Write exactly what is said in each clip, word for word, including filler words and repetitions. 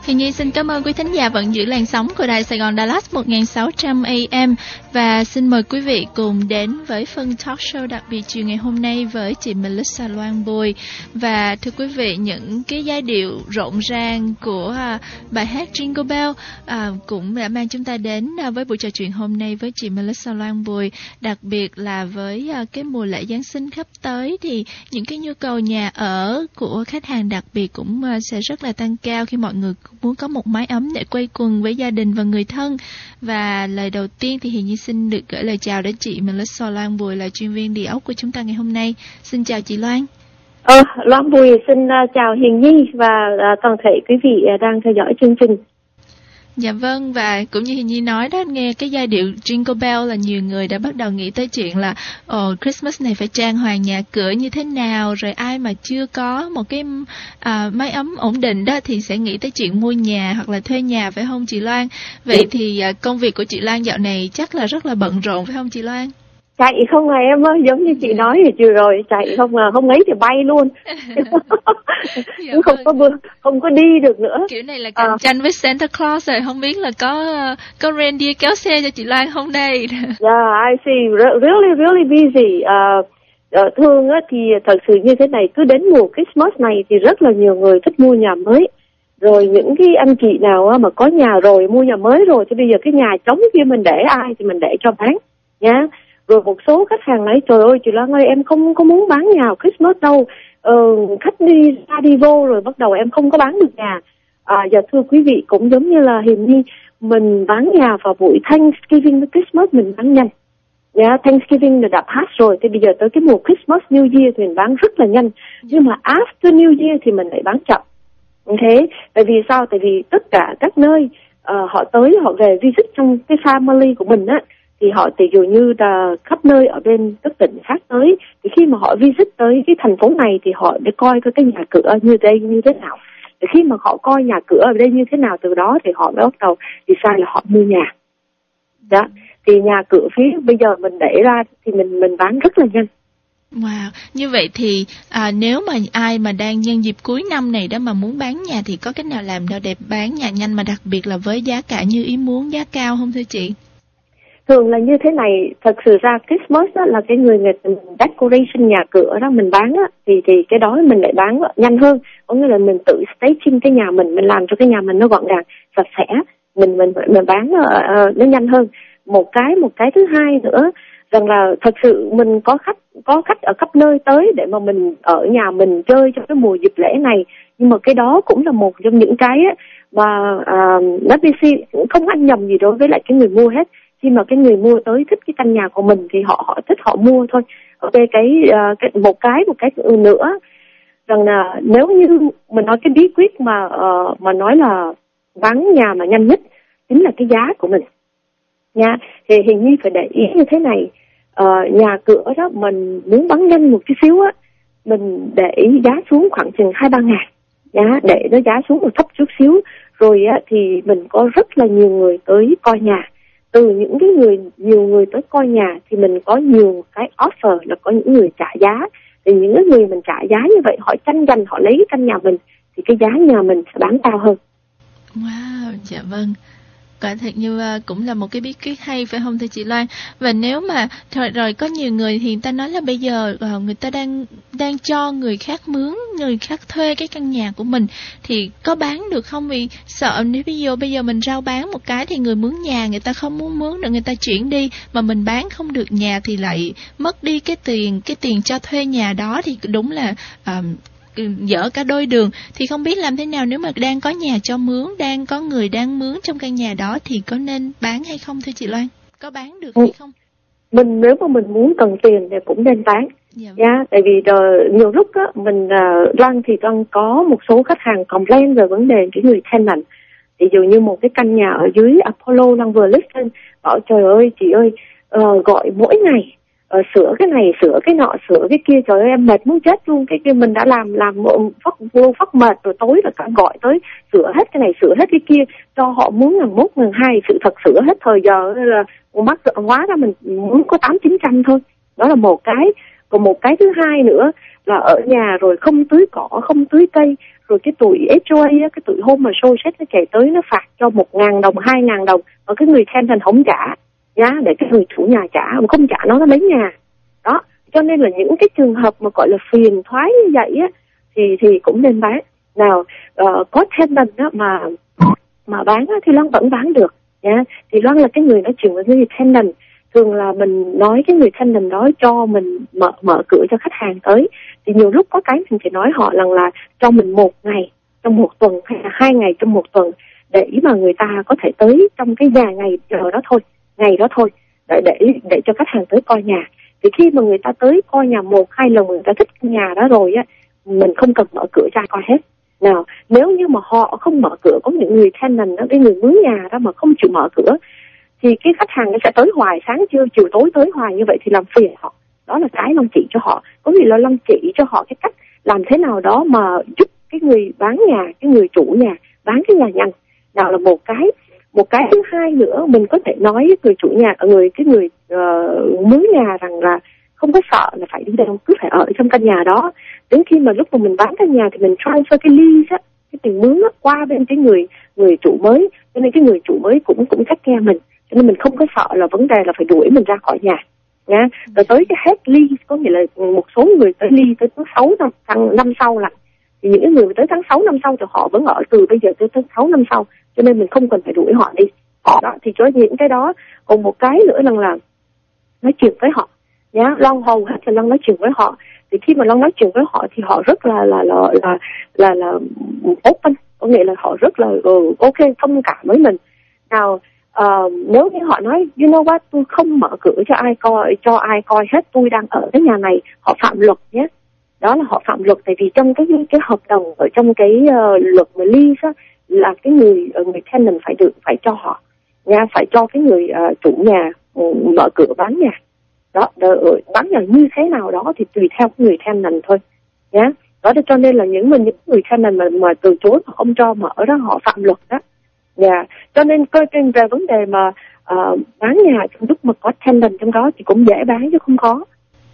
Hiền Nhi xin cảm ơn quý thính giả vẫn giữ làn sóng của Đài Sài Gòn Dallas một nghìn sáu trăm A M và xin mời quý vị cùng đến với phần talk show đặc biệt chiều ngày hôm nay với chị Melissa Loan Bùi. Và thưa quý vị, những cái giai điệu rộn ràng của à, bài hát Jingle Bell à, cũng đã mang chúng ta đến à, với buổi trò chuyện hôm nay với chị Melissa Loan Bùi. Đặc biệt là với à, cái mùa lễ Giáng sinh sắp tới thì những cái nhu cầu nhà ở của khách hàng đặc biệt cũng à, sẽ rất là tăng cao khi mọi người muốn có một mái ấm để quây quần với gia đình và người thân. Và lời đầu tiên thì Hiền Nhi xin được gửi lời chào đến chị Melissa Loan Bùi, là chuyên viên địa ốc của chúng ta ngày hôm nay. Xin chào chị Loan. Ờ, Loan Bùi xin uh, chào Hiền Nhi và uh, toàn thể quý vị uh, đang theo dõi chương trình. Dạ vâng, và cũng như Hiền Nhi nói đó, nghe cái giai điệu Jingle Bell là nhiều người đã bắt đầu nghĩ tới chuyện là ồ, oh, Christmas này phải trang hoàng nhà cửa như thế nào, rồi ai mà chưa có một cái à, mái ấm ổn định đó thì sẽ nghĩ tới chuyện mua nhà hoặc là thuê nhà, phải không chị Loan? Vậy thì à, công việc của chị Loan dạo này chắc là rất là bận rộn, phải không chị Loan? Chạy không à em ơi, giống như chị nói thì chiều rồi, chạy không à, không ấy thì bay luôn. Dạ không vâng. có không có đi được nữa. Kiểu này là cạnh à. tranh với Santa Claus rồi, không biết là có có reindeer kéo xe cho chị Loan không đây? Yeah, I see, really really busy. Uh, uh, thường á thì thật sự như thế này, cứ đến mùa Christmas này thì rất là nhiều người thích mua nhà mới. Rồi những cái anh chị nào á mà có nhà rồi, mua nhà mới rồi thì bây giờ cái nhà trống kia mình để ai thì mình để cho bán nhá. Rồi một số khách hàng nói trời ơi chị Loan ơi, em không có muốn bán nhà Christmas đâu, ờ, khách đi ra đi vô rồi bắt đầu em không có bán được nhà. À, giờ thưa quý vị, cũng giống như là Hiền Nhi, mình bán nhà vào buổi Thanksgiving với Christmas mình bán nhanh. Yeah, Thanksgiving là đã pass rồi, thì bây giờ tới cái mùa Christmas New Year thì mình bán rất là nhanh. Nhưng mà after New Year thì mình lại bán chậm. Thế, tại vì sao? Tại vì tất cả các nơi uh, họ tới họ về visit trong cái family của mình á, thì họ tỷ dụ như là khắp nơi ở bên các tỉnh khác tới, thì khi mà họ visit tới cái thành phố này thì họ để coi cái nhà cửa như đây như thế nào. Thì khi mà họ coi nhà cửa ở đây như thế nào, từ đó thì họ mới bắt đầu decide là họ mua nhà. Đó, thì nhà cửa phía bây giờ mình để ra thì mình mình bán rất là nhanh. Wow, như vậy thì à, nếu mà ai mà đang nhân dịp cuối năm này đó mà muốn bán nhà thì có cách nào làm để bán nhà nhanh mà đặc biệt là với giá cả như ý muốn, giá cao không thưa chị? Thường là như thế này, thật sự ra Christmas đó là cái người người decoration nhà cửa đó mình bán á, thì thì cái đó mình lại bán nhanh hơn. Có nghĩa là mình tự staging cái nhà mình, mình làm cho cái nhà mình nó gọn gàng, sạch sẽ, mình mình mình bán uh, nó nhanh hơn. Một cái một cái thứ hai nữa rằng là thật sự mình có khách có khách ở khắp nơi tới để mà mình ở nhà mình chơi trong cái mùa dịp lễ này, nhưng mà cái đó cũng là một trong những cái á, mà uh, ép bê xê cũng không ăn nhầm gì đối với lại cái người mua hết. Khi mà cái người mua tới thích cái căn nhà của mình thì họ họ thích họ mua thôi. Ok, cái, uh, cái một cái một cái nữa rằng là nếu như mình nói cái bí quyết mà uh, mà nói là bán nhà mà nhanh nhất chính là cái giá của mình nha. Thì Hiền Nhi phải để ý như thế này, uh, nhà cửa đó mình muốn bán nhanh một chút xíu á, mình để giá xuống khoảng chừng hai ba ngàn giá, để nó giá xuống một thấp chút xíu, rồi á, thì mình có rất là nhiều người tới coi nhà. Từ những cái người nhiều người tới coi nhà thì mình có nhiều cái offer, là có những người trả giá. Thì những cái người mình trả giá như vậy họ tranh giành, họ lấy cái căn nhà mình thì cái giá nhà mình sẽ bán cao hơn. Wow, dạ vâng. Quả thật như uh, cũng là một cái bí quyết hay phải không thưa chị Loan? Và nếu mà rồi, rồi có nhiều người thì người ta nói là bây giờ uh, người ta đang đang cho người khác mướn, người khác thuê cái căn nhà của mình thì có bán được không? Vì sợ nếu ví dụ bây giờ mình rao bán một cái thì người mướn nhà người ta không muốn mướn được, người ta chuyển đi, mà mình bán không được nhà thì lại mất đi cái tiền cái tiền cho thuê nhà đó, thì đúng là uh, dở cả đôi đường. Thì không biết làm thế nào nếu mà đang có nhà cho mướn, đang có người đang mướn trong căn nhà đó thì có nên bán hay không thưa chị Loan? Có bán được hay không? Mình nếu mà mình muốn cần tiền thì cũng nên bán. Dạ, vâng. Yeah, tại vì uh, nhiều lúc á mình uh, Loan thì Loan có một số khách hàng complain về vấn đề cái người tenant. Ví dụ như một cái căn nhà ở dưới Apollo Loan vừa list lên, bảo trời ơi chị ơi, uh, gọi mỗi ngày Ờ, sửa cái này, sửa cái nọ, sửa cái kia, trời ơi em mệt muốn chết luôn. Cái kia mình đã làm làm phát vô phát mệt rồi, tối là cả gọi tới sửa hết cái này, sửa hết cái kia, cho họ muốn ngàn mốt ngàn hai, sự thật sửa hết thời giờ là mắc hóa ra mình muốn có tám chín trăm thôi. Đó là một cái. Còn một cái thứ hai nữa là ở nhà rồi không tưới cỏ, không tưới cây, rồi cái tụi ét o a á, cái tụi Home Associate nó chạy tới nó phạt cho một ngàn đồng, hai ngàn đồng, và cái người tenant không trả, giá để cái người chủ nhà trả, mà không trả nó nó lấy nhà. Đó, cho nên là những cái trường hợp mà gọi là phiền thoái như vậy á, thì thì cũng nên bán. Nào, uh, có tenant á mà mà bán á, thì Loan vẫn bán được nha. Thì Loan là cái người nói chuyện với người tenant. Thường là mình nói cái người tenant đó cho mình mở mở cửa cho khách hàng tới. Thì nhiều lúc có cái mình phải nói họ rằng là cho mình một ngày trong một tuần hay là hai ngày trong một tuần để mà người ta có thể tới trong cái vài ngày giờ đó thôi, ngày đó thôi, để để để cho khách hàng tới coi nhà. Thì khi mà người ta tới coi nhà một hai lần, người ta thích nhà đó rồi á, mình không cần mở cửa ra coi hết. Nào, nếu như mà họ không mở cửa, có những người tenant đó, cái người mướn nhà đó mà không chịu mở cửa, thì cái khách hàng nó sẽ tới hoài, sáng trưa chiều tối tới hoài, như vậy thì làm phiền họ. Đó là cái Long chỉ cho họ. Có nghĩa là Long chỉ cho họ cái cách làm thế nào đó mà giúp cái người bán nhà, cái người chủ nhà bán cái nhà nhanh. Nào là một cái. Một cái thứ hai nữa, mình có thể nói với người chủ nhà, người cái người uh, mướn nhà rằng là không có sợ là phải đi đâu, cứ phải ở trong căn nhà đó. Đến khi mà lúc mà mình bán căn nhà thì mình transfer cái lease á, cái tiền mướn á, qua bên cái người người chủ mới, cho nên cái người chủ mới cũng cũng chắc nghe mình, cho nên mình không có sợ là vấn đề là phải đuổi mình ra khỏi nhà nha. Rồi tới cái hết lease, có nghĩa là một số người tới lease tới tháng sáu năm, tháng năm sau là thì những người tới tháng sáu năm sau thì họ vẫn ở từ bây giờ tới tháng sáu năm sau, cho nên mình không cần phải đuổi họ đi. Họ đó thì cho những cái đó. Còn một cái nữa là là nói chuyện với họ nhá, Long hầu hết là Long nói chuyện với họ. Thì khi mà Long nói chuyện với họ thì họ rất là là là là là, là open, có nghĩa là họ rất là uh, ok, thông cảm với mình. Nào uh, nếu như họ nói you know what, tôi không mở cửa cho ai coi, cho ai coi hết, tôi đang ở cái nhà này, họ phạm luật nhé. Đó là họ phạm luật, tại vì trong cái cái hợp đồng ở trong cái uh, luật mà lease á, là cái người người tenant phải được phải cho họ nha, phải cho cái người uh, chủ nhà uh, mở cửa bán nhà. Đó, đợi, bán nhà như thế nào đó thì tùy theo người tenant thôi nhé. Đó, cho nên là những mình những người tenant mà mà từ chối mà không cho mở đó, họ phạm luật đó. Dạ, yeah. Cho nên coi trên về vấn đề mà uh, bán nhà trong lúc mà có tenant trong đó thì cũng dễ bán chứ không khó.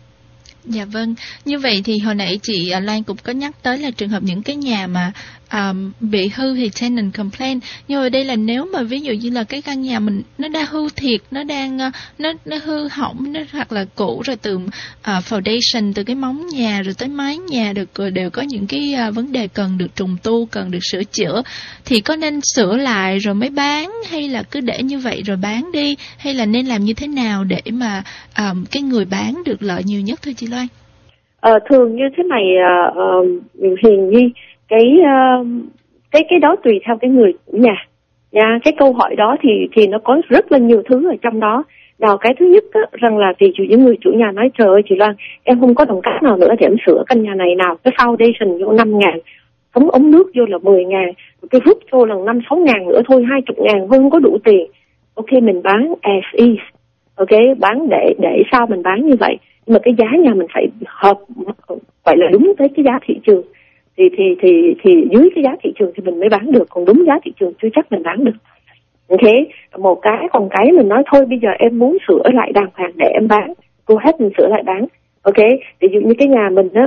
Dạ vâng, như vậy thì hồi nãy chị Loan cũng có nhắc tới là trường hợp những cái nhà mà um, bị hư thì tenant complain. Nhưng mà đây là nếu mà ví dụ như là cái căn nhà mình nó đã hư thiệt, nó đang uh, nó nó hư hỏng, nó hoặc là cũ rồi, từ uh, foundation, từ cái móng nhà rồi tới mái nhà được đều có những cái uh, vấn đề cần được trùng tu, cần được sửa chữa, thì có nên sửa lại rồi mới bán, hay là cứ để như vậy rồi bán đi, hay là nên làm như thế nào để mà um, cái người bán được lợi nhiều nhất thưa chị Loan? Ờ, thường như thế này uh, uh, Hiền Nhi, cái uh, cái cái đó tùy theo cái người chủ nhà nha. Cái câu hỏi đó thì thì nó có rất là nhiều thứ ở trong đó. Nào, cái thứ nhất á, rằng là ví dụ những người chủ nhà nói trời ơi chị Loan, em không có đồng cát nào nữa để em sửa căn nhà này, nào cái foundation vô năm ngàn, thống ống nước vô là mười ngàn, cái rút vô là năm sáu ngàn nữa thôi, hai chục ngàn không có đủ tiền. Ok, mình bán as is, ok, bán để để sao mình bán như vậy, nhưng mà cái giá nhà mình phải hợp, phải là đúng tới cái giá thị trường, thì thì thì thì dưới cái giá thị trường thì mình mới bán được, còn đúng giá thị trường chưa chắc mình bán được. Ok, một cái, còn cái mình nói thôi bây giờ em muốn sửa lại đàng hoàng để em bán, cô hết mình sửa lại bán. Ok, ví dụ như cái nhà mình đó,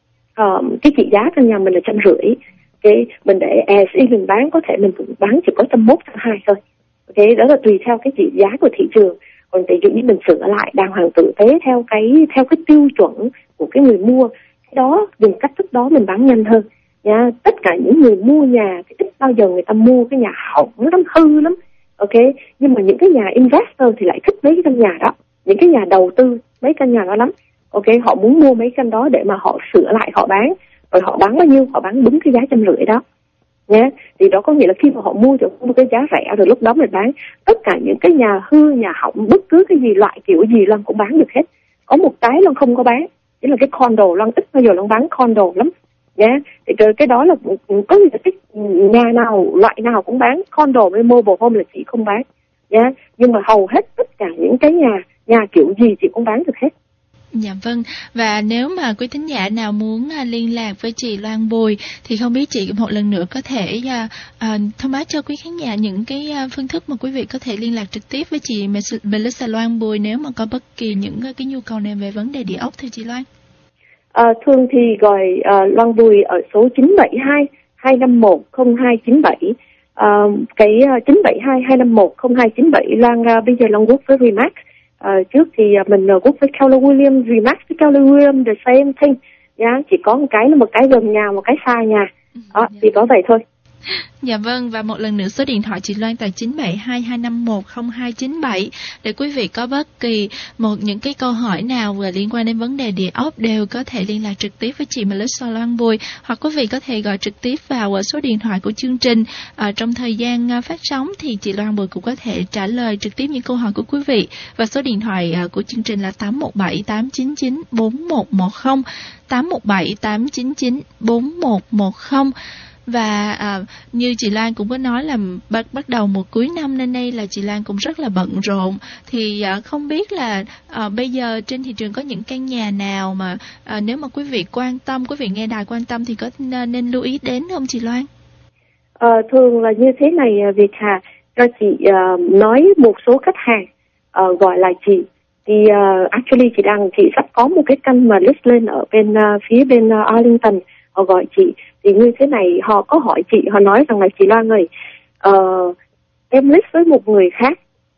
um, cái trị giá căn nhà mình là trăm rưỡi, cái mình để as is mình bán, có thể mình bán chỉ có trăm mốt trăm hai thôi. Ok, đó là tùy theo cái trị giá của thị trường. Còn ví dụ như mình sửa lại đàng hoàng tử tế theo cái theo cái tiêu chuẩn của cái người mua, cái đó dùng cách thức đó mình bán nhanh hơn nha. Tất cả những người mua nhà thì ít bao giờ người ta mua cái nhà hỏng lắm, hư lắm. Ok, nhưng mà những cái nhà investor thì lại thích mấy cái căn nhà đó, những cái nhà đầu tư mấy căn nhà đó lắm. Ok, họ muốn mua mấy căn đó để mà họ sửa lại họ bán, rồi họ bán bao nhiêu họ bán đúng cái giá trăm rưỡi đó nhé. Thì đó có nghĩa là khi mà họ mua thì họ mua cái giá rẻ, rồi lúc đó mình bán. Tất cả những cái nhà hư, nhà hỏng, bất cứ cái gì, loại kiểu gì Loan cũng bán được hết. Có một cái Loan không có bán, chính là cái condo. Loan ít bao giờ Loan bán condo lắm nhé. Thì cái đó là có nghĩa là cái nhà nào, loại nào cũng bán, condo với mobile home là chị không bán nhé. Nhưng mà hầu hết tất cả những cái nhà, nhà kiểu gì chị cũng bán được hết. Dạ vâng, và nếu mà quý thính giả nào muốn uh, liên lạc với chị Loan Bùi thì không biết chị một lần nữa có thể uh, uh, thông báo cho quý khán giả những cái uh, phương thức mà quý vị có thể liên lạc trực tiếp với chị Melissa Loan Bùi nếu mà có bất kỳ những uh, cái nhu cầu này về vấn đề địa ốc thưa chị Loan. À, thường thì gọi uh, Loan Bùi ở số chín bảy hai hai năm một không hai chín bảy. Uh, cái uh, chín bảy hai hai năm một không hai chín bảy Loan uh, bây giờ Loan work với Remax. Uh, trước thì uh, mình uh, work với Keller Williams, Remax với Keller Williams the same thing. Yeah, chỉ có một cái là một cái gần nhà, một cái xa nhà. Đó, chỉ có vậy thôi. Dạ vâng, và một lần nữa số điện thoại chị Loan tại chín bảy hai hai năm một không hai chín bảy. Để quý vị có bất kỳ một những cái câu hỏi nào về liên quan đến vấn đề địa ốc đều có thể liên lạc trực tiếp với chị Melissa Loan Bùi, hoặc quý vị có thể gọi trực tiếp vào số điện thoại của chương trình. Ở trong thời gian phát sóng thì chị Loan Bùi cũng có thể trả lời trực tiếp những câu hỏi của quý vị, và số điện thoại của chương trình là tám một bảy tám chín chín bốn một một không, tám một bảy tám chín chín bốn một một không. Và à, như chị Loan cũng có nói là bắt bắt đầu một cuối năm nên đây là chị Loan cũng rất là bận rộn. Thì à, không biết là à, bây giờ trên thị trường có những căn nhà nào mà à, nếu mà quý vị quan tâm, quý vị nghe đài quan tâm thì có nên, nên lưu ý đến không chị Loan? À, thường là như thế này Việt Hà, cho chị uh, nói một số khách hàng uh, gọi là chị. Thì uh, actually chị đang chị sắp có một cái căn mà list lên ở bên uh, phía bên uh, Arlington. Họ gọi chị thì như thế này, họ có hỏi chị, họ nói rằng là chị Loan ơi, uh, em list với một người khác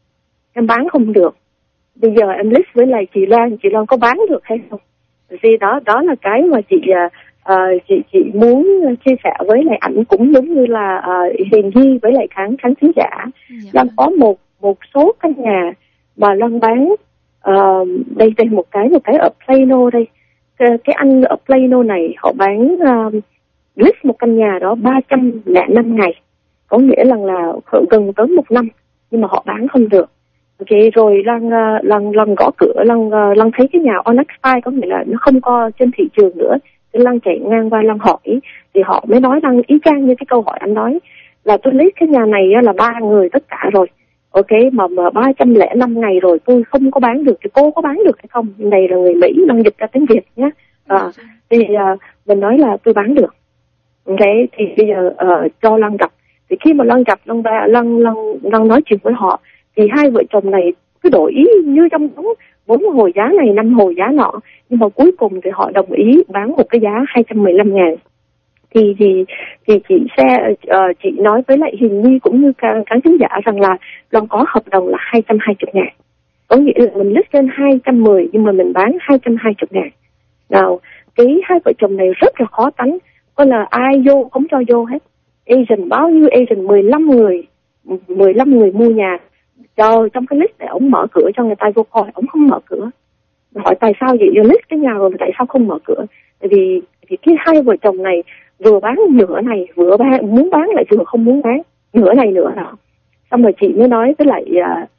em bán không được, bây giờ em list với lại chị Loan, chị Loan có bán được hay không? Vì đó đó là cái mà chị uh, chị chị muốn chia sẻ với lại ảnh, cũng giống như là uh, Hiền Nhi với lại khán khán thính giả. Dạ. Loan có một một số căn nhà mà Loan bán. Uh, đây đây một cái một cái ở Plano đây. Cái, cái anh ở Plano này họ bán uh, list một căn nhà đó ba trăm lẻ năm ngày, có nghĩa là là gần tới một năm, nhưng mà họ bán không được. Ok, rồi lần lần lần gõ cửa, lần lần thấy cái nhà on expire, có nghĩa là nó không có trên thị trường nữa. Thì lần chạy ngang qua lần hỏi thì họ mới nói rằng ý chang như cái câu hỏi anh nói là tôi list cái nhà này là ba người tất cả rồi. Ok, mà mà ba trăm lẻ năm ngày rồi tôi không có bán được, thì cô có bán được hay không? Này là người Mỹ đang dịch ra tiếng Việt nhé. À, thì uh, mình nói là tôi bán được. Ok, thì bây giờ uh, cho Lăng gặp. Thì khi mà Lăng gặp, Lăng ba Lăng Lăng Lăng nói chuyện với họ, thì hai vợ chồng này cứ đổi ý như trong bốn bốn hồi giá này, năm hồi giá nọ, nhưng mà cuối cùng thì họ đồng ý bán một cái giá hai trăm mười lăm ngàn. Thì thì thì chị sẽ uh, chị nói với lại Hiền Nhi cũng như khán thính giả rằng là Loan có hợp đồng là hai trăm hai mươi ngàn, có nghĩa là mình list lên hai trăm mười nhưng mà mình bán hai trăm hai mươi ngàn. Nào, cái hai vợ chồng này rất là khó tánh, có là ai vô không cho vô hết. Agent bao nhiêu agent, mười lăm người mười lăm người mua nhà. Trời, trong cái list này ông mở cửa cho người ta vô coi, ông không mở cửa. Hỏi tại sao vậy, list cái nhà rồi tại sao không mở cửa? Tại vì thì cái hai vợ chồng này vừa bán nửa này, vừa bán, muốn bán lại vừa không muốn bán, nửa này nửa nọ. Xong rồi chị mới nói với lại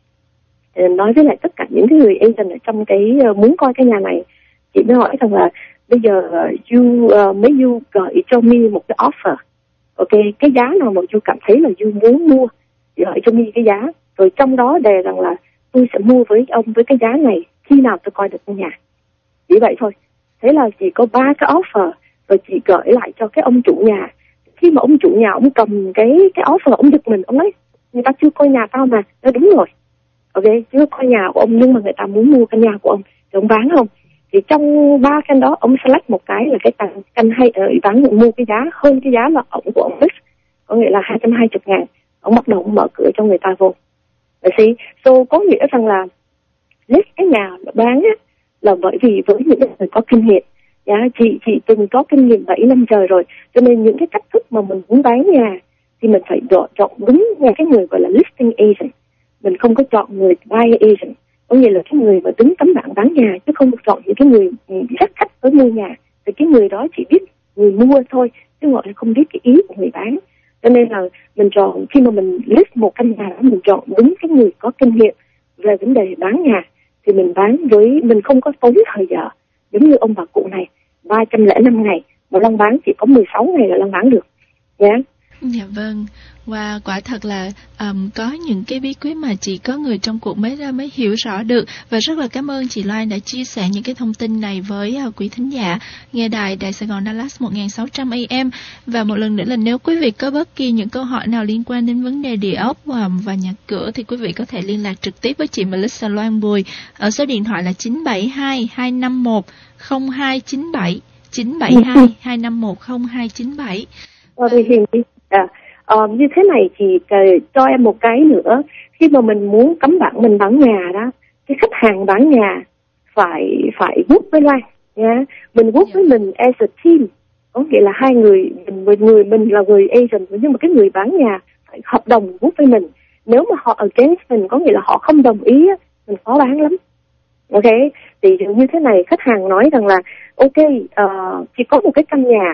uh, nói với lại tất cả những cái người agent ở trong cái uh, muốn coi cái nhà này. Chị mới hỏi rằng là bây giờ uh, you, uh, mấy you gửi cho mi một cái offer. Ok, cái giá nào mà you cảm thấy là you muốn mua, gửi cho mi cái giá. Rồi trong đó đề rằng là tôi sẽ mua với ông với cái giá này khi nào tôi coi được cái nhà. Chỉ vậy thôi. Thế là chỉ có ba cái offer, rồi chị gửi lại cho cái ông chủ nhà. Khi mà ông chủ nhà ông cầm cái cái offer, ông giật mình, ông nói người ta chưa coi nhà tao mà. Nói đúng rồi, ok, chưa coi nhà của ông nhưng mà người ta muốn mua căn nhà của ông thì ông bán không? Thì trong ba căn đó ông select một cái là cái căn căn hay ở uh, bán mua cái giá hơn cái giá mà ông của ông list, có nghĩa là hai trăm hai mươi ngàn. Ông bắt đầu ông mở cửa cho người ta vô. See? So có nghĩa rằng là list cái nhà bán á, là bởi vì với những người có kinh nghiệm. Dạ, chị chị từng có kinh nghiệm bảy năm trời rồi, cho nên những cái cách thức mà mình muốn bán nhà thì mình phải chọn, chọn đúng nhà cái người gọi là listing agent. Mình không có chọn người buy agent, có nghĩa là cái người mà đứng tấm bảng bán nhà, chứ không được chọn những cái người rất khách tới mua nhà. Thì cái người đó chỉ biết người mua thôi, chứ gọi là không biết cái ý của người bán. Cho nên là mình chọn, khi mà mình list một căn nhà đó, mình chọn đúng cái người có kinh nghiệm về vấn đề bán nhà thì mình bán với, mình không có tốn thời giờ. Giống như ông bà cụ này, ba trăm lẻ năm ngày, mà Long bán chỉ có mười sáu ngày là Long bán được. Nhá. Yeah. Dạ vâng, và quả thật là um, có những cái bí quyết mà chỉ có người trong cuộc mới ra mới hiểu rõ được. Và rất là cảm ơn chị Loan đã chia sẻ những cái thông tin này với uh, quý thính giả nghe đài Đài Sài Gòn Dallas một nghìn sáu trăm A M. Và một lần nữa là nếu quý vị có bất kỳ những câu hỏi nào liên quan đến vấn đề địa ốc và, và nhà cửa thì quý vị có thể liên lạc trực tiếp với chị Melissa Loan Bùi ở số điện thoại là chín bảy hai hai năm một không hai chín bảy, chín bảy hai hai năm một không hai chín bảy. Ờ, thì Hiền à, ờ, như thế này chị cho em một cái nữa. Khi mà mình muốn cấm bạn mình bán nhà đó, cái khách hàng bán nhà phải phải work với Loan nha. Mình work với mình as a team, có nghĩa là hai người, mình một người mình là người agent, nhưng mà cái người bán nhà phải hợp đồng work với mình. Nếu mà họ against mình, có nghĩa là họ không đồng ý, mình khó bán lắm. Ok, thì như thế này, khách hàng nói rằng là ok, uh, chỉ có một cái căn nhà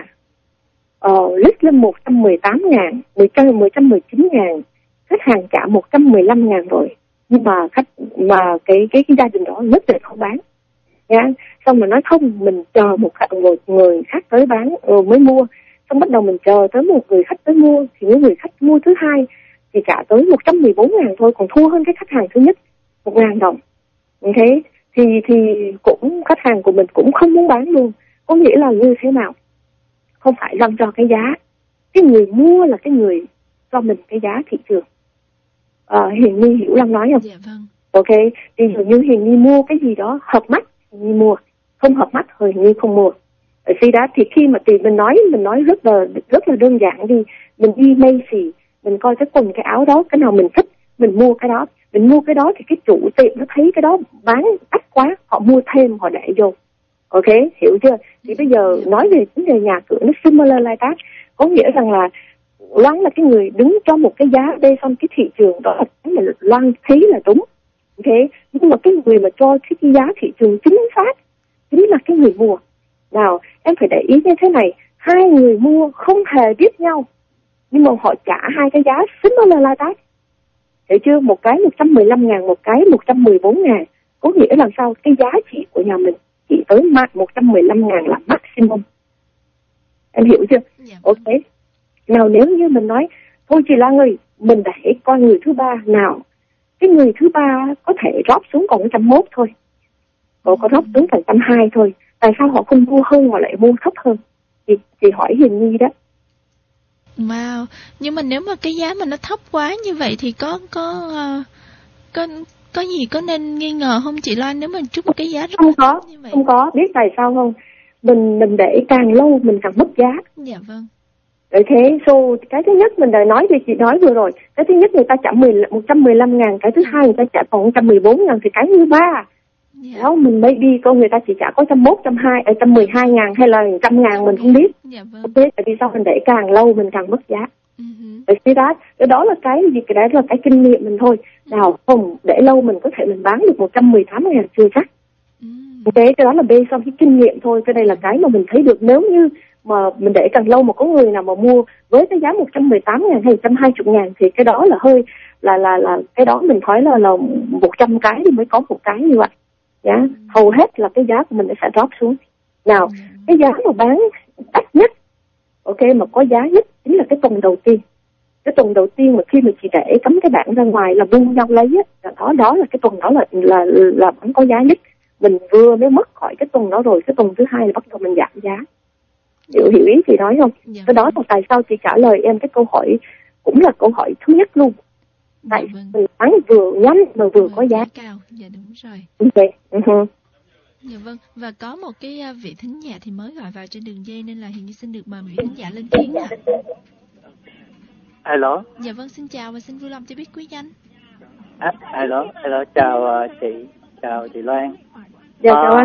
uh, list lên một trăm mười tám ngàn, một trăm mười chín ngàn, khách hàng trả một trăm mười lăm ngàn rồi, nhưng mà khách mà cái cái, cái gia đình đó nhất định không bán nha. Xong rồi nói không, mình chờ một, một người khác tới bán rồi mới mua. Xong bắt đầu mình chờ tới một người khách tới mua, thì những người khách mua thứ hai thì trả tới một trăm mười bốn ngàn thôi, còn thua hơn cái khách hàng thứ nhất một ngàn đồng. Ok, thì thì cũng khách hàng của mình cũng không muốn bán luôn. Có nghĩa là như thế nào? Không phải Loan cho cái giá, cái người mua là cái người cho mình cái giá thị trường. À, Hiền Nhi hiểu Loan nói không? Dạ vâng. Ok, thì dường như Hiền Nhi mua cái gì đó hợp mắt Hiền Nhi mua, không hợp mắt thì Hiền Nhi không mua. Ở khi đó thì khi mà thì mình nói mình nói rất là rất là đơn giản đi, mình đi Macy, mình coi cái quần cái áo đó, cái nào mình thích mình mua cái đó. Mình mua cái đó thì cái chủ tiệm nó thấy cái đó bán đắt quá, họ mua thêm, họ để vô. Ok, hiểu chưa? Thì bây giờ nói về vấn đề nhà cửa nó similar like that, có nghĩa rằng là Loan là cái người đứng cho một cái giá based on cái thị trường, đó là cái mà Loan thấy là đúng. Ok, nhưng mà cái người mà cho cái giá thị trường chính xác chính là cái người mua. Nào, em phải để ý như thế này, hai người mua không hề biết nhau, nhưng mà họ trả hai cái giá similar like that. Hiểu chưa? Một cái một trăm mười lăm ngàn, một cái một trăm mười bốn ngàn. Có nghĩa là sao? Cái giá trị của nhà mình chỉ tới max một trăm mười lăm ngàn là maximum. Em hiểu chưa? Dạ. Ok. Nào nếu như mình nói, thôi chị Loan ơi, mình để coi người thứ ba nào. Cái người thứ ba có thể drop xuống còn một trăm mốt thôi. Họ có drop xuống thành một trăm hai thôi. Tại sao họ không mua hơn, họ lại mua thấp hơn? Chị, chị hỏi Hiền Nhi đó. Wow, nhưng mà nếu mà cái giá mà nó thấp quá như vậy thì có có uh, có có gì có nên nghi ngờ không chị Loan, nếu mà trút một cái giá rất không là có, thấp như vậy? Không có, biết tại sao không? Mình mình để càng lâu mình càng mất giá. Dạ vâng. Vậy thế, so, cái thứ nhất mình đã nói thì chị nói vừa rồi, cái thứ nhất người ta trả một trăm mười lăm ngàn, cái thứ hai người ta trả còn một trăm mười bốn ngàn, thì cái thứ ba Dạ. đó mình mới đi, con người ta chỉ trả có một trăm mốt, một trăm hai, một trăm mười hai ngàn hay là một trăm ngàn mình không biết. Dạ vâng. Ok, tại vì sao mình để càng lâu mình càng mất giá. Uh-huh. Vậy thì đó, cái đó là cái gì, cái đó là cái kinh nghiệm mình thôi. Nào không để lâu mình có thể mình bán được một trăm mười tám ngàn chưa chắc. Uh-huh. Ok, cái đó là based on cái kinh nghiệm thôi. Cái đây là cái mà mình thấy được, nếu như mà mình để càng lâu mà có người nào mà mua với cái giá một trăm mười tám ngàn hay một trăm hai mươi ngàn thì cái đó là hơi là là là cái đó mình nói là là một trăm cái thì mới có một cái như vậy. Dạ, yeah. Hầu hết là cái giá của mình sẽ drop xuống. Nào, cái giá mà bán đắt nhất, ok, mà có giá nhất chính là cái tuần đầu tiên. Cái tuần đầu tiên mà khi mà chị để cấm cái bạn ra ngoài là buông nhau lấy á, đó đó là cái tuần đó là là là vẫn có giá nhất. Mình vừa mới mất khỏi cái tuần đó rồi, cái tuần thứ hai là bắt đầu mình giảm giá. Hiểu hiểu ý chị nói không? Dạ. Cái đó là tại sao chị trả lời em cái câu hỏi cũng là câu hỏi thứ nhất luôn. Tại dạ vâng. mình bán vừa nhanh mà vừa dạ, có giá cao. Dạ đúng rồi. Ok. Uh-huh. Dạ vâng, và có một cái vị thính giả thì mới gọi vào trên đường dây nên là hiện xin được mời vị thính giả lên tiếng ạ. Hello. Dạ vâng, xin chào và xin vui lòng cho biết quý danh. À, hello, hello, chào uh, chị, chào chị Loan. Dạ chào uh, anh.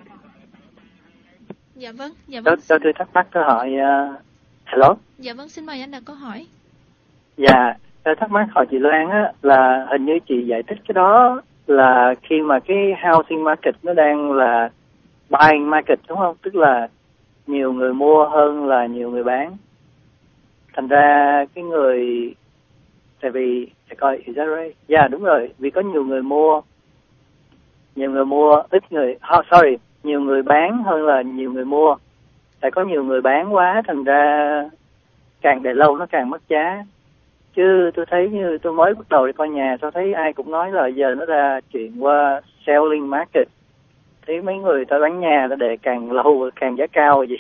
Dạ vâng, dạ Cho, vâng. cho tôi thắc mắc câu hỏi. Uh, hello. Dạ vâng, xin mời anh đặt câu hỏi. Dạ, tôi thắc mắc hỏi chị Loan á, là hình như chị giải thích cái đó là khi mà cái housing market nó đang là buying market đúng không? Tức là nhiều người mua hơn là nhiều người bán. Thành ra cái người, tại vì để coi, is that right? Dạ yeah, đúng rồi, vì có nhiều người mua, nhiều người mua, ít người, oh, sorry, nhiều người bán hơn là nhiều người mua. Tại có nhiều người bán quá, thành ra càng để lâu nó càng mất giá. Chứ tôi thấy như tôi mới bắt đầu đi coi nhà, tôi thấy ai cũng nói là giờ nó ra chuyển qua selling market. Thấy mấy người ta bán nhà ta để càng lâu càng giá cao gì.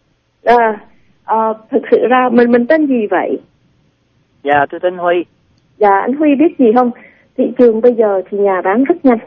À, à, thực sự ra mình mình tên gì vậy? Dạ tôi tên Huy. Dạ anh Huy biết gì không? Thị trường bây giờ thì nhà bán rất nhanh.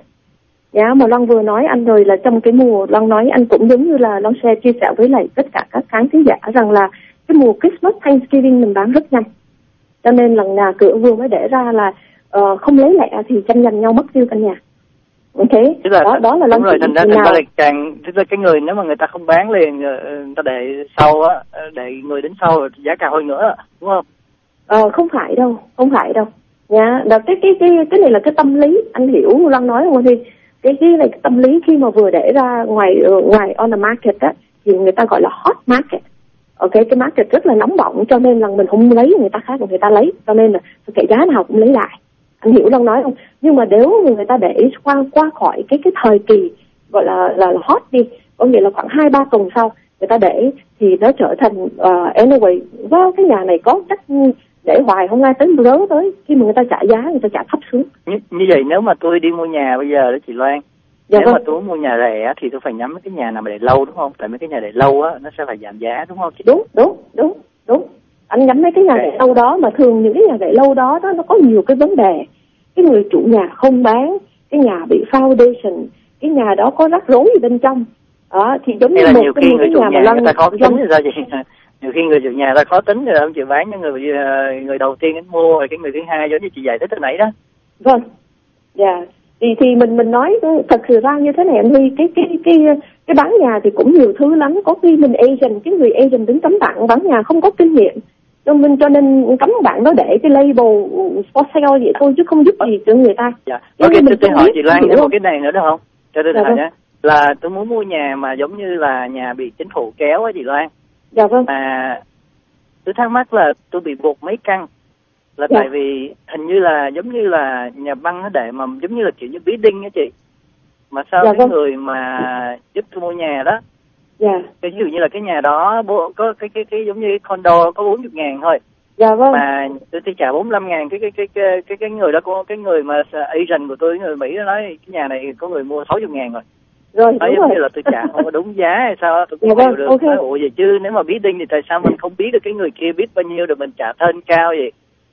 Dạ mà Loan vừa nói anh rồi là trong cái mùa Loan nói anh cũng giống như là Loan share chia sẻ với lại tất cả các khán thính giả rằng là cái mùa Christmas Thanksgiving mình bán rất nhanh. Cho nên là nhà cửa vừa mới để ra là uh, không lấy lẻ thì tranh giành nhau mất tiêu căn nhà. Ok, là, đó đó là Loan rồi, thành ra thành ra là càng tức là cái người nếu mà người ta không bán liền người ta để sau á, để người đến sau rồi giá cao hơn nữa, đúng không? Ờ không phải đâu, không phải đâu. Nha, đó cái cái cái cái này là cái tâm lý, anh hiểu Loan nói không? Thì cái cái này cái tâm lý khi mà vừa để ra ngoài ngoài on the market á thì người ta gọi là hot market. Ok, cái market rất là nóng bỏng cho nên là mình không lấy người ta khác người ta lấy, cho nên là cái giá nào cũng lấy lại. Anh hiểu Loan nói không? Nhưng mà nếu người ta để qua qua khỏi cái cái thời kỳ gọi là là, là hot đi, có nghĩa là khoảng hai ba tuần sau người ta để thì nó trở thành uh, anyway, wow, cái nhà này có chắc để hoài không ai tới rớ tới, khi mà người ta trả giá người ta trả thấp xuống. Như, như vậy nếu mà tôi đi mua nhà bây giờ đó chị Loan, dạ nếu vâng. mà tôi mua nhà rẻ thì tôi phải nhắm cái nhà nào mà để lâu đúng không? Tại mấy cái nhà để lâu á nó sẽ phải giảm giá đúng không chị? Đúng đúng đúng đúng. Anh nhắm mấy cái nhà để lâu đó mà thường những cái nhà để lâu đó đó nó có nhiều cái vấn đề. Cái người chủ nhà không bán, cái nhà bị foundation, cái nhà đó có rắc rối gì bên trong. Đó thì giống như một nhiều cái người chủ nhà, nhà người ta khó tính là sao vậy? Nhiều khi người chủ nhà ta khó tính rồi không chịu bán cho người người đầu tiên đến mua, rồi cái người thứ hai giống như chị dạy tới từ nãy đó. Vâng. Dạ. Yeah. Thì thì mình mình nói thật sự ra như thế này anh Huy, cái cái cái cái bán nhà thì cũng nhiều thứ lắm, có khi mình agent, cái người agent đứng cấm bạn bán nhà không có kinh nghiệm. Cho nên cho nên cấm bạn nó để cái label for sale vậy thôi chứ không giúp gì cho người ta. Dạ. Ok, tôi tôi hỏi chị Loan thêm một cái này nữa được không? Cho tôi hỏi nhé. Là tôi muốn mua nhà mà giống như là nhà bị chính phủ kéo á chị Loan. Dạ vâng. Mà tôi thắc mắc là tôi bị buộc mấy căn. Là dạ. Tại vì hình như là giống như là nhà băng nó để mà giống như là kiểu như bidding á chị. Mà sao dạ, cái vâng. người mà giúp tôi mua nhà đó. Dạ. Ví dụ như là cái nhà đó có cái cái cái giống như cái condo có bốn mươi ngàn thôi. Dạ vâng. Mà tôi tôi trả bốn mươi lăm ngàn, cái cái cái cái cái cái người đó có cái người mà agent của tôi, người Mỹ đó nói cái nhà này có người mua sáu mươi ngàn rồi. Rồi, nói đúng giống rồi. như là tôi trả không có đúng giá hay sao tôi cũng dạ hiểu vâng, được. okay. Nói, ủa vậy chứ nếu mà bidding thì tại sao mình không biết được cái người kia biết bao nhiêu rồi mình trả thêm cao vậy?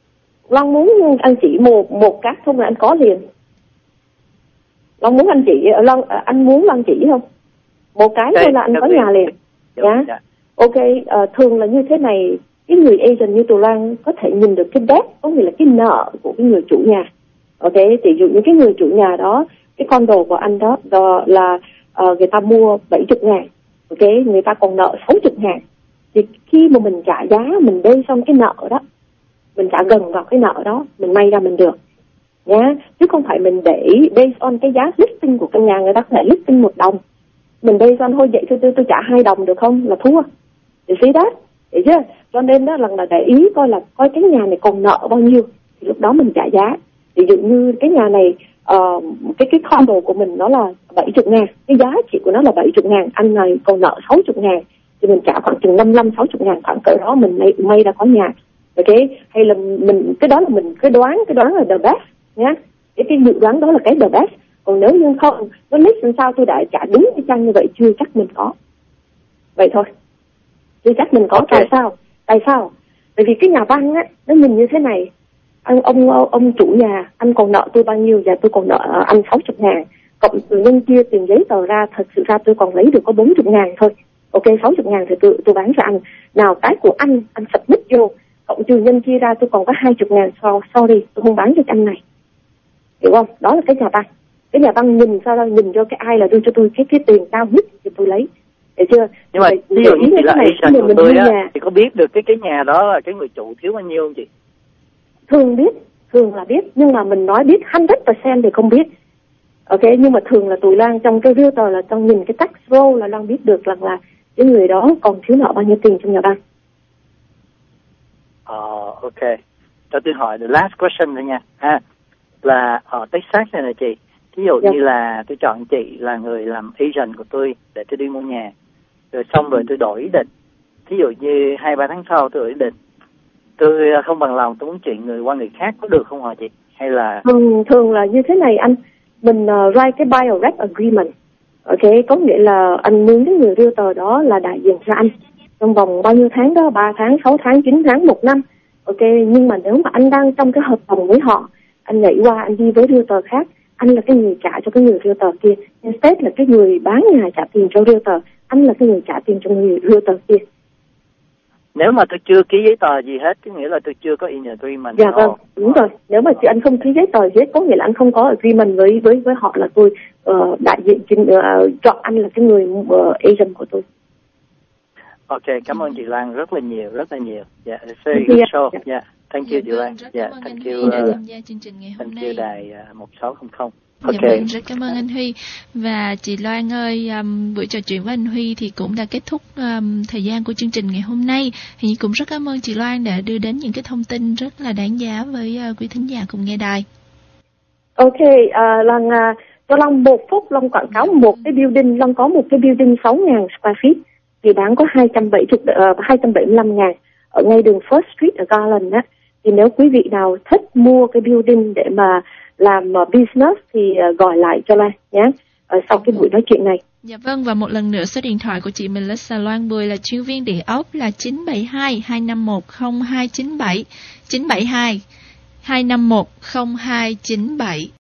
Long muốn anh chỉ một một cái không là anh có liền. Long muốn anh chỉ Long anh muốn Long chỉ không? Một cái thôi là anh có nhà liền. Dạ. dạ. Ok, uh, thường là như thế này, cái người agent như Tù Loan có thể nhìn được cái debt, có nghĩa là cái nợ của cái người chủ nhà. Ok, ví dụ như cái người chủ nhà đó, cái condo của anh đó, đó là uh, người ta mua bảy mươi ngàn, ok, người ta còn nợ sáu mươi ngàn. Thì khi mà mình trả giá, mình bê xong cái nợ đó, mình trả gần vào cái nợ đó, mình may ra mình được. Nhá, chứ không phải mình để based on cái giá listing của căn nhà, người ta có thể listing một đồng. Mình based on thôi vậy tôi, tôi, tôi trả hai đồng được không? Là thua. You see that? Hiểu chưa? Cho nên đó lần là để ý coi là coi cái nhà này còn nợ bao nhiêu thì lúc đó mình trả giá. Ví dụ như cái nhà này uh, cái cái condo của mình nó là bảy mươi ngàn, cái giá trị của nó là bảy mươi ngàn, anh này còn nợ sáu mươi ngàn thì mình trả khoảng chừng năm mươi lăm sáu mươi ngàn, khoảng cỡ đó mình may, may ra có nhà. Ok, hay là mình cái đó là mình cái đoán cái đoán là the best nhá. Cái cái dự đoán đó là cái the best. Còn nếu như không, nó list làm sao tôi đã trả đúng cái chăng như vậy chưa chắc mình có. Vậy thôi. Chưa chắc mình có. Okay. Tại sao? Tại sao? Tại vì cái nhà băng á, nó nhìn như thế này. Anh, ông ông chủ nhà, anh còn nợ tôi bao nhiêu, và tôi còn nợ anh sáu mươi ngàn. Cộng từ nhân chia tiền giấy tờ ra, thật sự ra tôi còn lấy được có bốn mươi ngàn thôi. Ok, sáu mươi ngàn thì tôi, tôi bán cho anh. Nào cái của anh, anh submit vô. Cộng trừ nhân chia ra tôi còn có hai mươi ngàn, so, sorry, tôi không bán cho anh này. Hiểu không? Đó là cái nhà băng. Cái nhà băng nhìn sao đâu, nhìn cho cái ai là đưa cho tôi cái cái tiền cao nhất thì tôi lấy. Hiểu chưa? Nhưng mà ví dụ như chị là agent của tôi á, thì có biết được cái cái nhà đó là cái người chủ thiếu bao nhiêu không chị? Thường biết, thường là biết, nhưng mà mình nói biết một trăm phần trăm thì không biết. Ok, nhưng mà thường là tụi Lan trong cái realtor là trong nhìn cái tax roll là Lan biết được rằng là cái người đó còn thiếu nợ bao nhiêu tiền trong nhà băng. Ờ, uh, ok. Cho tôi hỏi the last question thôi nha. Ha, là ở Texas này nè chị. Ví dụ yeah. như là tôi chọn chị là người làm agent của tôi để tôi đi mua nhà. Rồi xong rồi tôi đổi ý định. Ví dụ như hai ba tháng sau tôi đổi ý định. tôi không bằng lòng, tôi muốn chuyển người qua người khác, có được không hả chị? Hay là thường thường là như thế này anh, mình uh, write cái buyer rep agreement, ok, có nghĩa là anh muốn cái người realtor đó là đại diện cho anh trong vòng bao nhiêu tháng đó, ba tháng, sáu tháng, chín tháng, một năm, ok. Nhưng mà nếu mà anh đang trong cái hợp đồng với họ, anh nhảy qua anh đi với realtor khác, anh là cái người trả cho cái người realtor kia, instead là cái người bán nhà trả tiền cho realtor, anh là cái người trả tiền cho người realtor kia. nếu mà tôi chưa ký giấy tờ gì hết, có nghĩa là tôi chưa có in agreement. Dạ vâng, đúng rồi. Nếu mà chị anh không ký giấy tờ gì hết, có nghĩa là anh không có agreement với với với họ là tôi uh, đại diện uh, chọn anh là cái người uh, agent của tôi. Ok, cảm ơn chị Lan rất là nhiều, rất là nhiều. Dạ, yeah, very good show. Dạ, yeah. Thank you chị Lan. Dạ, yeah, thank you. Uh, tham gia chương trình ngày hôm thank nay. you đài uh, một sáu không không. Okay. Dạ vâng, rất cảm ơn anh Huy. Và chị Loan ơi, um, buổi trò chuyện với anh Huy thì cũng đã kết thúc um, thời gian của chương trình ngày hôm nay. Thì cũng rất cảm ơn chị Loan đã đưa đến những cái thông tin rất là đáng giá với uh, quý thính giả cùng nghe đài. Ok, uh, Loan, uh, cho Long một phút, Long quảng cáo một cái building, Long có một cái building sáu nghìn square feet, thì bán có hai trăm bảy mươi, uh, hai trăm bảy mươi lăm ngàn ở ngay đường First Street ở Garland á. Thì nếu quý vị nào thích mua cái building để mà làm uh, business thì uh, gọi lại cho Lan nhé, uh, sau cái buổi nói chuyện này. Dạ vâng, và một lần nữa số điện thoại của chị Melissa Loan Bùi là chuyên viên địa ốc là chín bảy hai hai năm một không hai chín bảy, chín bảy hai hai năm một không hai chín bảy.